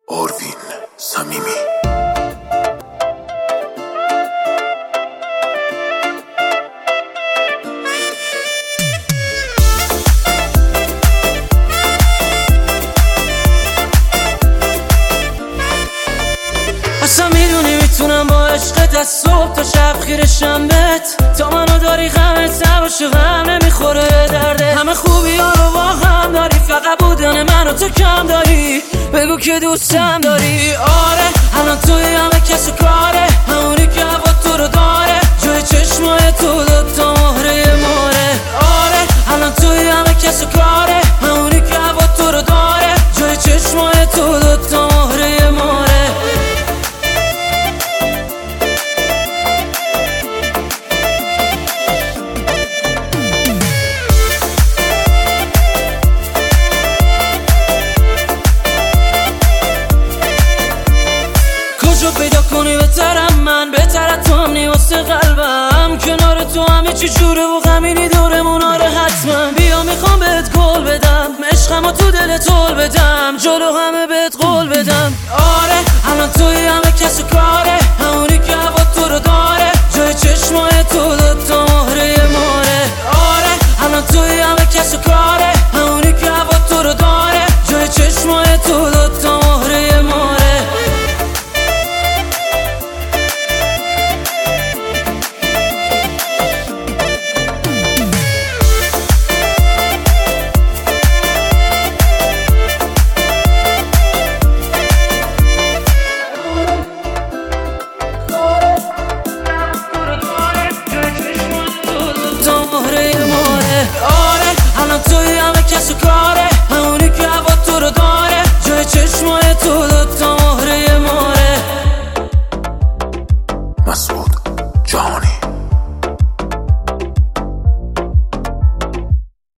آروین صمیمی. اصلا میدونی میتونم با عشقت از صبح تا شب خیرشم بهت، تا منو داری غمت نباشه، غم نمیخوره درده. همه خوبی ها رو با هم داری، فقط بودن منو تو کم داری. بگو که دوستم داری. آره الان توی همه کس و کاره، همونی که هوا تو رو داره، جای چشمای تو دوتا مهره ماره. آره الان توی همه کس و کاره، همونی که هوا تو رو داره، جای چشمای تو دوتا مهره ماره. کجا پیدا کنی بهترم من، بهتر تو همنی واسه قلبم. کنار تو همه چی جوره و غمینی دورمون. آره حتما بیا میخوام بهت گل بدم، عشقمو تو دل طول بدم، جلو همه بهت قول بدم. آره الان توی همه کس و کاره، همونی که هوا تو رو داره، جای چشمای تو دوتا مهره ماره. آره الان توی همه کس و کاره، همونی که هوا تو رو داره، جای چشمای تو دوتا مهره ماره. آره الان توی همه کس و کاره، همونی که هوا تو رو داره، جای چشمای تو دوتا مهره ماره. مسعود جهانی.